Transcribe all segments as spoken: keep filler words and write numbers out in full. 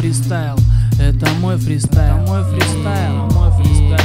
фристайл, это мой фристайл, мой фристайл, мой фристайл.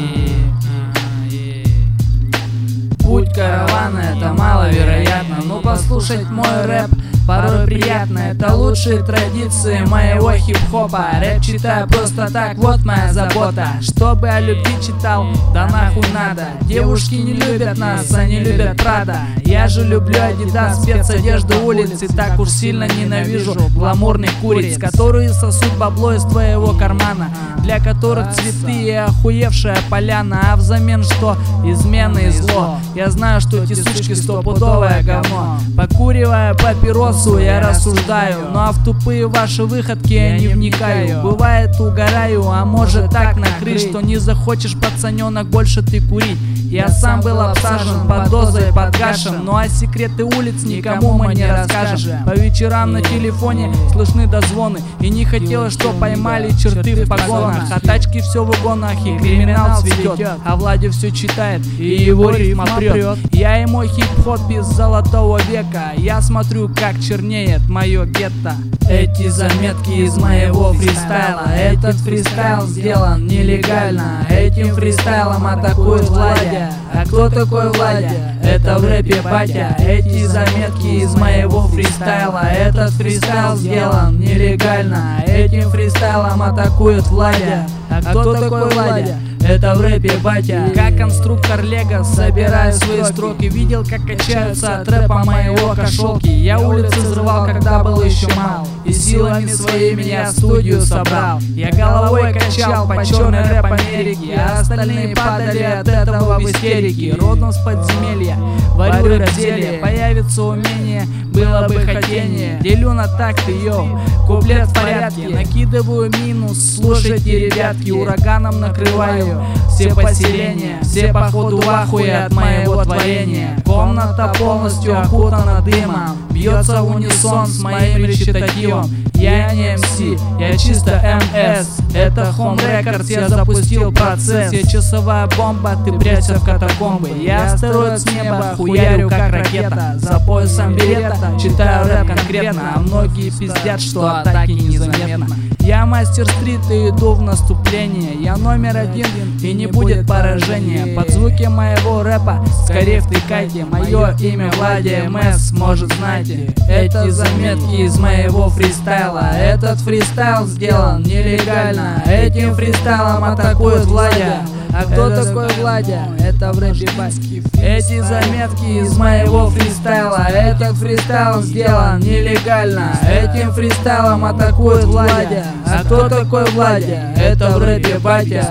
Путь каравана — это маловероятно, но послушать мой рэп порой приятно. Это лучшие традиции моего хип-хопа. Рэп читаю просто так, вот моя забота. Чтобы о любви читал, да нахуй надо. Девушки не любят нас, они любят Прада. Я же люблю Адидас, спецодежду улиц, и так уж сильно ненавижу гламурных куриц, которые сосут бабло из твоего кармана, для которых цветы и охуевшая поляна, а взамен что? Измены и зло. Я знаю, что эти сучки стопудовое говно. Покуривая папиросу, я рассуждаю, ну а в тупые ваши выходки я не вникаю. Бывает угораю, а может так накрыть, что не захочешь, пацаненок, больше ты курить. Я сам был обсажен под дозой, под гашем, ну а секреты улиц никому мы не расскажем. По вечерам на телефоне слышны дозвоны, и не хотелось, что поймали черты в погонах. А тачки все в угонах, и криминал цветет, а Влади все читает, и его рифма прет. Я и мой хип-хоп из золотого века, я смотрю, как чернеет мое гетто. Эти заметки из моего фристайла, этот фристайл сделан нелегально. Этим фристайлом атакует Владя. А кто такой Владя? Это в рэпе батя. Эти заметки из моего фристайла, этот фристайл сделан нелегально. Этим фристайлом атакует Владя. А кто такой Владя? Это в рэпе батя. Как конструктор Лего собираю свои строки, видел, как качаются от рэпа моего кошелки. Я улицы взрывал, когда был еще мал, и силами своими я студию собрал. Я головой качал по черный рэп Америки, а остальные падали от этого в истерике. Родом с подземелья, варю рэп-зелье, появится умение, было бы хотение. Делю на такты, йоу, куплет в порядке, накидываю минус, слушайте, ребятки, ураганом накрываю все поселения, все походу в ахуе от моего творения. Комната полностью окутана дымом, бьется в унисон с моим речитативом. Я не эм си, я чисто эм эс. Это Home Records, я запустил процесс. Я часовая бомба, ты прячься в катакомбы. Я астероид с неба, хуярю как ракета. За поясом берета, читаю рэп конкретно, а многие пиздят, что атаки незаметно. Я мастер стрита и иду в наступление. Я номер один и не будет поражения. Под звуки моего рэпа скорее втыкайте мое имя Влади эм эс, может знаете. Эти заметки из моего фристайла, этот фристайл сделан нелегально. Этим фристайлом атакует Владя. А кто такой Владя? Это в рэпе батя. Эти заметки из моего фристайла, этот фристайл сделан нелегально. Этим фристайлом атакует Владя. А кто такой Владя? Это в рэпе батя.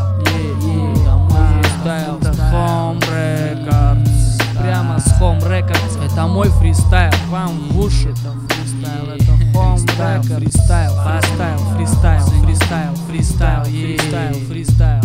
Home Records, прямо с Home Records. Это мой фристайл, вам в уши. Это фристайл, это Home Records. Фристайл, фристайл, фристайл, фристайл, фристайл, фристайл, фристайл.